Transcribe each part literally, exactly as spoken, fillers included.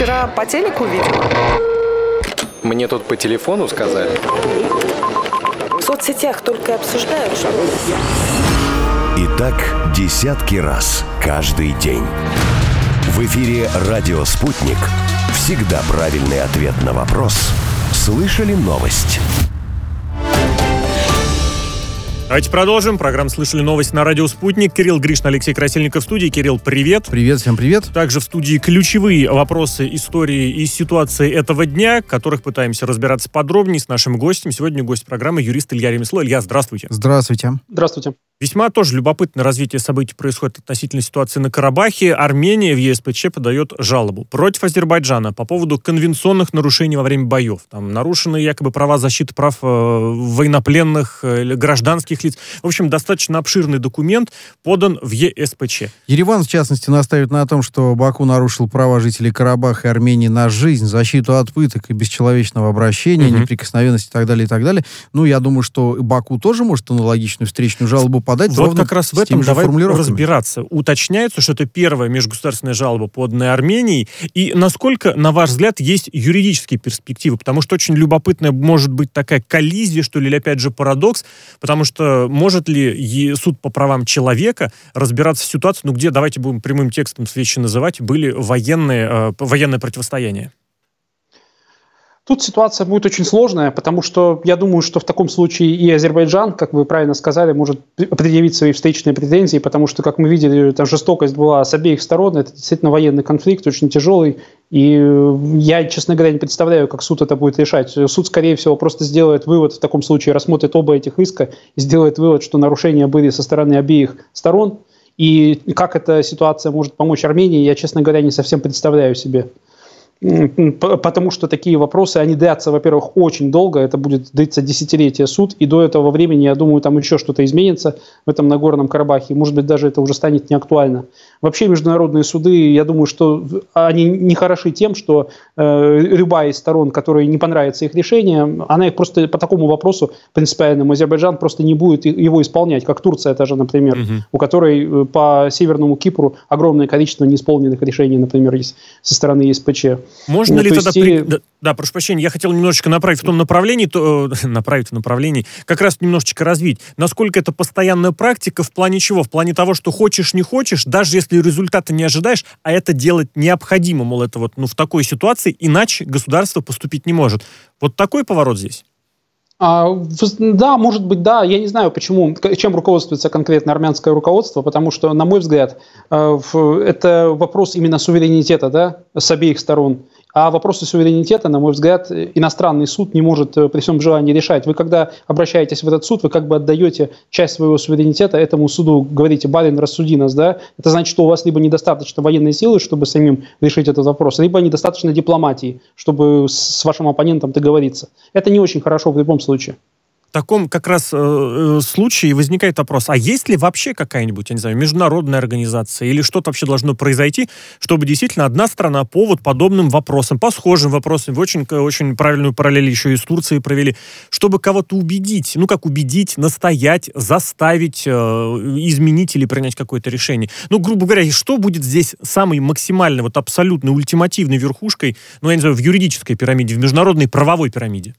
Вчера по телеку видела. Мне тут по телефону сказали. В соцсетях только обсуждают, что... И так десятки раз каждый день. В эфире «Радио Спутник». Всегда правильный ответ на вопрос. Слышали новость? Давайте продолжим. Программа «Слышали новость» на радио «Спутник». Кирилл Гришин, Алексей Красильников в студии. Кирилл, привет. Привет, всем привет. Также в студии ключевые вопросы истории и ситуации этого дня, в которых пытаемся разбираться подробнее с нашим гостем. Сегодня гость программы юрист Илья Ремесло. Илья, здравствуйте. Здравствуйте. Здравствуйте. Весьма тоже любопытное развитие событий происходит относительно ситуации на Карабахе. Армения в е эс пэ че подает жалобу против Азербайджана по поводу конвенционных нарушений во время боев. Там нарушены якобы права защиты прав э, военнопленных э, или гражданских лиц. В общем, достаточно обширный документ подан в е эс пэ че. Ереван, в частности, настаивает на том, что Баку нарушил права жителей Карабаха и Армении на жизнь, защиту от пыток и бесчеловечного обращения, угу. неприкосновенности и так далее, и так далее. Ну, я думаю, что Баку тоже может аналогичную встречную жалобу подать. Вот как раз в этом давай разбираться. Уточняется, что это первая межгосударственная жалоба, поданная Арменией. И насколько, на ваш взгляд, есть юридические перспективы? Потому что очень любопытная может быть такая коллизия, что ли, или опять же парадокс. Потому что может ли суд по правам человека разбираться в ситуации, ну где, давайте будем прямым текстом вещи называть, были военные, э, военное противостояние? Тут ситуация будет очень сложная, потому что я думаю, что в таком случае и Азербайджан, как вы правильно сказали, может предъявить свои встречные претензии, потому что, как мы видели, там жестокость была с обеих сторон, это действительно военный конфликт, очень тяжелый, и я, честно говоря, не представляю, как суд это будет решать. Суд, скорее всего, просто сделает вывод, в таком случае рассмотрит оба этих иска и сделает вывод, что нарушения были со стороны обеих сторон, и как эта ситуация может помочь Армении, я, честно говоря, не совсем представляю себе. Потому что такие вопросы, они длятся, во-первых, очень долго, это будет длиться десятилетия суд, и до этого времени, я думаю, там еще что-то изменится в этом Нагорном Карабахе, может быть, даже это уже станет неактуально. Вообще международные суды, я думаю, что они не хороши тем, что э, любая из сторон, которой не понравится их решение, она их просто по такому вопросу принципиальному, Азербайджан просто не будет его исполнять, как Турция та же, например, угу. у которой по Северному Кипру огромное количество неисполненных решений, например, есть со стороны е эс пэ че. Можно ну, ли тогда... И... При... Да, да, прошу прощения, я хотел немножечко направить в том направлении, то, э, направить в направлении, как раз немножечко развить. Насколько это постоянная практика, в плане чего? В плане того, что хочешь, не хочешь, даже если результата не ожидаешь, а это делать необходимо, мол, это вот, ну, в такой ситуации, иначе государство поступить не может. Вот такой поворот здесь? А, да, может быть, да. Я не знаю, почему, чем руководствуется конкретно армянское руководство, потому что, на мой взгляд, это вопрос именно суверенитета, да, с обеих сторон. А вопросы суверенитета, на мой взгляд, иностранный суд не может при всем желании решать. Вы, когда обращаетесь в этот суд, вы как бы отдаете часть своего суверенитета этому суду, говорите: барин, рассуди нас, да? Это значит, что у вас либо недостаточно военной силы, чтобы самим решить этот вопрос, либо недостаточно дипломатии, чтобы с вашим оппонентом договориться. Это не очень хорошо в любом случае. В таком как раз э, случае возникает вопрос, а есть ли вообще какая-нибудь, я не знаю, международная организация или что-то вообще должно произойти, чтобы действительно одна страна по вот подобным вопросам, по схожим вопросам, вы очень, очень правильную параллель еще и с Турцией провели, чтобы кого-то убедить, ну как убедить, настоять, заставить, э, изменить или принять какое-то решение. Ну, грубо говоря, что будет здесь самой максимальной, вот абсолютно ультимативной верхушкой, ну, я не знаю, в юридической пирамиде, в международной правовой пирамиде?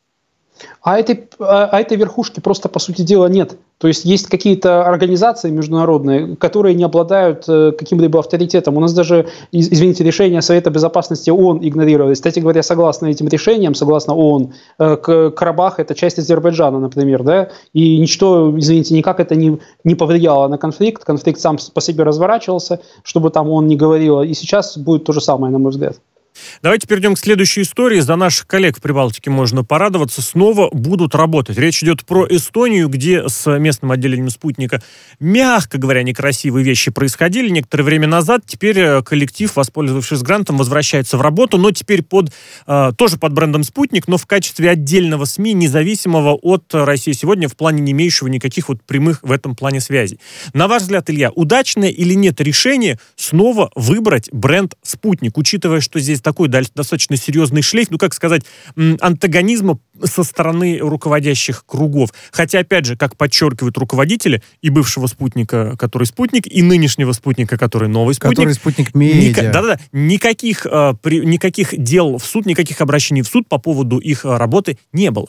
А этой, а этой верхушки просто, по сути дела, нет. То есть есть какие-то организации международные, которые не обладают каким-либо авторитетом. У нас даже, извините, решение Совета Безопасности ООН игнорировалось. Кстати говоря, согласно этим решениям, согласно ООН, Карабах – это часть Азербайджана, например, да, и ничто, извините, никак это не, не повлияло на конфликт. Конфликт сам по себе разворачивался, чтобы там ООН не говорила. И сейчас будет то же самое, на мой взгляд. Давайте перейдем к следующей истории. За наших коллег в Прибалтике можно порадоваться. Снова будут работать. Речь идет про Эстонию, где с местным отделением «Спутника», мягко говоря, некрасивые вещи происходили некоторое время назад. Теперь коллектив, воспользовавшись грантом, возвращается в работу, но теперь под, э, тоже под брендом «Спутник», но в качестве отдельного СМИ, независимого от «России сегодня», в плане не имеющего никаких вот прямых в этом плане связей. На ваш взгляд, Илья, удачное или нет решение снова выбрать бренд «Спутник», учитывая, что здесь такой достаточно серьезный шлейф, ну, как сказать, антагонизма со стороны руководящих кругов. Хотя, опять же, как подчеркивают руководители и бывшего спутника, который спутник, и нынешнего спутника, который новый спутник. Который спутник медиа. Ника- Да-да-да. Никаких, э, при, никаких дел в суд, никаких обращений в суд по поводу их э, работы не было.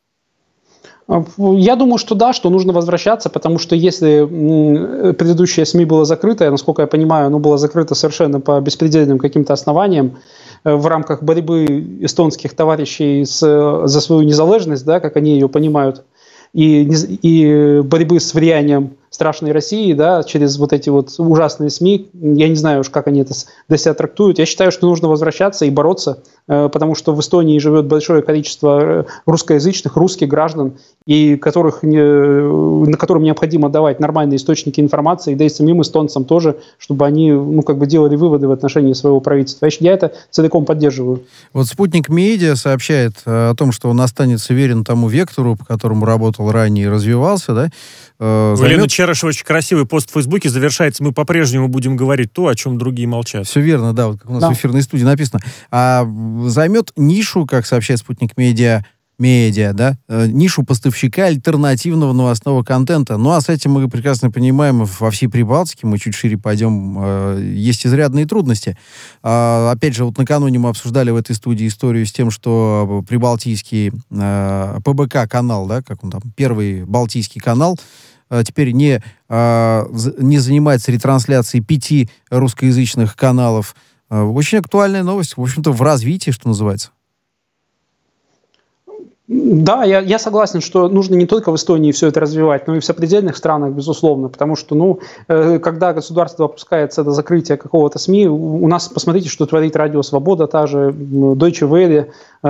Я думаю, что да, что нужно возвращаться, потому что если предыдущее СМИ было закрыто, насколько я понимаю, оно было закрыто совершенно по беспредельным каким-то основаниям, в рамках борьбы эстонских товарищей с, за свою незалежность, да, как они ее понимают, и, и борьбы с влиянием страшной России, да, через вот эти вот ужасные СМИ, я не знаю уж, как они это для себя трактуют. Я считаю, что нужно возвращаться и бороться, потому что в Эстонии живет большое количество русскоязычных, русских граждан, и которых, на которым необходимо давать нормальные источники информации, да и самим эстонцам тоже, чтобы они, ну, как бы делали выводы в отношении своего правительства. Я это целиком поддерживаю. Вот «Спутник Медиа» сообщает о том, что он останется верен тому вектору, по которому работал ранее и развивался, да? У займет... Елены Черышева очень красивый пост в Фейсбуке завершается: мы по-прежнему будем говорить то, о чем другие молчат. Все верно, да, вот как у нас да. в эфирной студии написано. А займет нишу, как сообщает «Спутник Медиа», медиа, да, нишу поставщика альтернативного новостного контента. Ну, а с этим мы прекрасно понимаем, во всей Прибалтике, мы чуть шире пойдем, есть изрядные трудности. Опять же, вот накануне мы обсуждали в этой студии историю с тем, что прибалтийский ПБК-канал, да, как он там, первый балтийский канал, теперь не, не занимается ретрансляцией пяти русскоязычных каналов. Очень актуальная новость, в общем-то, в развитии, что называется. Да, я, я согласен, что нужно не только в Эстонии все это развивать, но и в сопредельных странах, безусловно, потому что, ну, э, когда государство опускается до закрытия какого-то СМИ, у, у нас, посмотрите, что творит Радио Свобода, та же Deutsche Welle,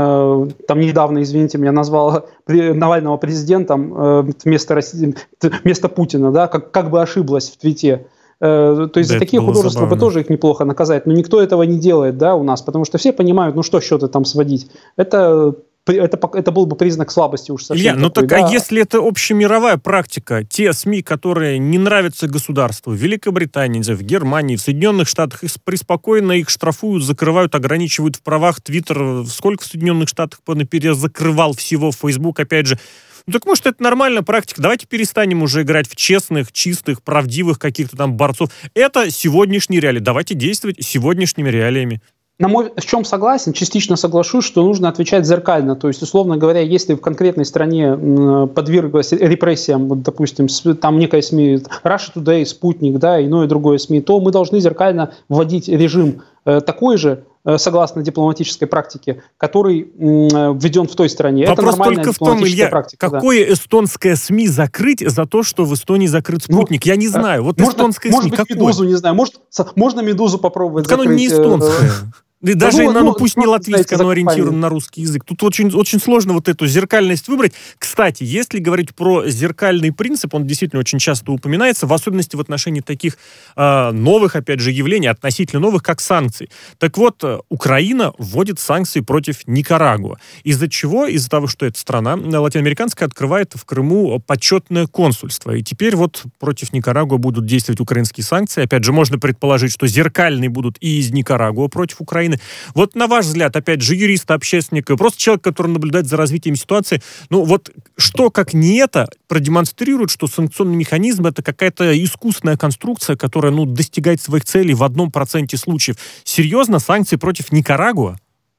э, там недавно, извините меня, назвала Навального президентом э, вместо, России, вместо Путина, да, как, как бы ошиблась в твите. Э, то есть да, за такие художества бы тоже их неплохо наказать, но никто этого не делает, да, у нас, потому что все понимают, ну что счеты там сводить, это... Это, это был бы признак слабости уж совсем. Илья, ну такой, так, да. а если это общемировая практика, те СМИ, которые не нравятся государству, в Великобритании, в Германии, в Соединенных Штатах, их преспокойно их штрафуют, закрывают, ограничивают в правах. Твиттер, сколько в Соединенных Штатах закрывал всего, Фейсбук, опять же. Ну так может это нормальная практика. Давайте перестанем уже играть в честных, чистых, правдивых каких-то там борцов. Это сегодняшние реалии. Давайте действовать сегодняшними реалиями. На мой, с чем согласен, частично соглашусь, что нужно отвечать зеркально. То есть, условно говоря, если в конкретной стране подверглась репрессиям, вот, допустим, там некая СМИ, Russia Today, Спутник, да, иное другое СМИ, то мы должны зеркально вводить режим э, такой же, э, согласно дипломатической практике, который э, введен в той стране. Вопрос это нормальная только в том, Илья, практика, какое да. эстонское СМИ закрыть за то, что в Эстонии закрыт Спутник? Ну, я не знаю. Вот может, эстонское может СМИ быть, какое? Медузу, не знаю. Может, можно Медузу попробовать так закрыть? Оно не эстонское. И даже, ну, ну, ну, пусть не латвийское, оно ориентировано на русский язык. Тут очень, очень сложно вот эту зеркальность выбрать. Кстати, если говорить про зеркальный принцип, он действительно очень часто упоминается, в особенности в отношении таких э, новых, опять же, явлений, относительно новых, как санкции. Так вот, Украина вводит санкции против Никарагуа. Из-за чего? Из-за того, что эта страна латиноамериканская открывает в Крыму почетное консульство. И теперь вот против Никарагуа будут действовать украинские санкции. Опять же, можно предположить, что зеркальные будут и из Никарагуа против Украины. Вот на ваш взгляд, опять же, юриста, общественника, просто человек, который наблюдает за развитием ситуации, ну вот что, как не это, продемонстрирует, что санкционный механизм — это какая-то искусственная конструкция, которая, ну, достигает своих целей в одном проценте случаев. Серьезно, санкции против Никарагуа?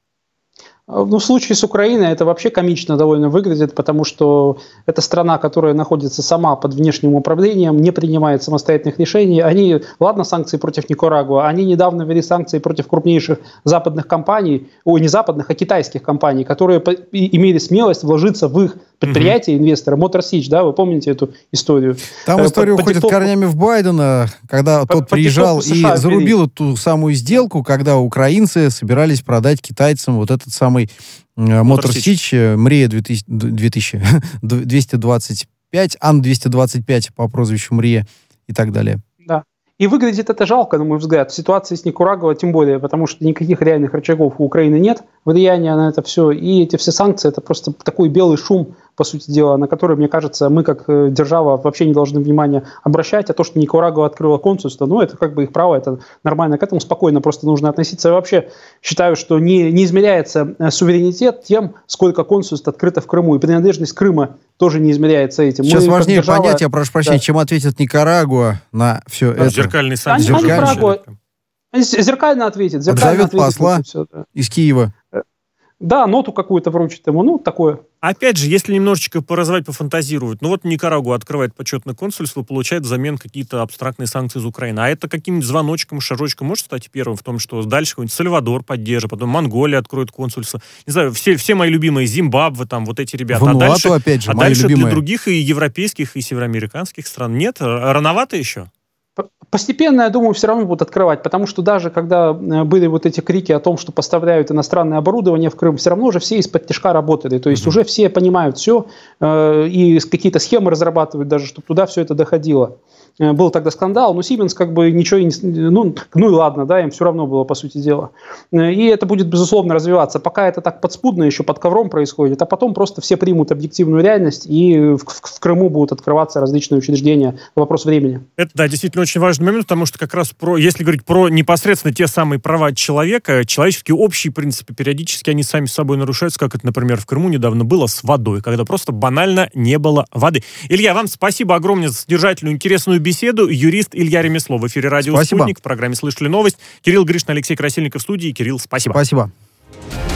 Ну, в случае с Украиной это вообще комично довольно выглядит, потому что это страна, которая находится сама под внешним управлением, не принимает самостоятельных решений. Они, ладно, санкции против Никарагуа, они недавно ввели санкции против крупнейших западных компаний, ой, не западных, а китайских компаний, которые имели смелость вложиться в их предприятие, mm-hmm. инвестора, Motor Sich, да, вы помните эту историю? Там история по, уходит по корнями в Байдена, когда по, тот по приезжал и зарубил эту самую сделку, когда украинцы собирались продать китайцам вот этот самый Motor Sich, Мрия двести двадцать пять, Ан двести двадцать пять по прозвищу Мрия и так далее. Да. И выглядит это жалко, на мой взгляд, в ситуации с Никарагуа тем более, потому что никаких реальных рычагов у Украины нет, влияния на это все, и эти все санкции — это просто такой белый шум по сути дела, на которые, мне кажется, мы как держава вообще не должны внимания обращать, а то, что Никарагуа открыла консульство, ну, это как бы их право, это нормально, к этому спокойно просто нужно относиться. Я вообще считаю, что не, не измеряется суверенитет тем, сколько консульств открыто в Крыму, и принадлежность Крыма тоже не измеряется этим. Сейчас мы, важнее держава, понять, я прошу прощения, да. чем ответит Никарагуа на все Да, это. зеркальный сам. Они, Зеркальный. они Никарагуа зеркально ответит. Зеркально Отзовет посла ответит, все, да. из Киева. Да, ноту какую-то вручит ему, ну, такое. Опять же, если немножечко поразвать, пофантазировать, ну вот Никарагуа открывает почетное консульство, получает взамен какие-то абстрактные санкции из Украины. А это каким-нибудь звоночком, шажочком может стать первым в том, что дальше какой-нибудь Сальвадор поддержит, потом Монголия откроет консульство. Не знаю, все, все мои любимые, Зимбабве, там вот эти ребята. Вануату, а дальше, опять же, а мои дальше любимые. для других и европейских, и североамериканских стран нет? Рановато еще? Постепенно, я думаю, все равно будут открывать, потому что даже когда были вот эти крики о том, что поставляют иностранное оборудование в Крым, все равно уже все из-под тяжка работали, то есть mm-hmm. уже все понимают все, э, и какие-то схемы разрабатывают даже, чтобы туда все это доходило. Э, был тогда скандал, но Siemens как бы ничего и не... Ну, ну и ладно, да, им все равно было, по сути дела. Э, и это будет, безусловно, развиваться. Пока это так подспудно, еще под ковром происходит, а потом просто все примут объективную реальность, и в, в, в Крыму будут открываться различные учреждения. Вопрос времени. Это, да, действительно очень важный момент, потому что как раз про, если говорить про непосредственно те самые права человека, человеческие общие принципы, периодически они сами с собой нарушаются, как это, например, в Крыму недавно было с водой, когда просто банально не было воды. Илья, вам спасибо огромное за содержательную, интересную беседу. Юрист Илья Ремеслов в эфире «Радио Спасибо. Спутник», в программе «Слышали новость». Кирилл Гришин, Алексей Красильников в студии. Кирилл, спасибо. Спасибо.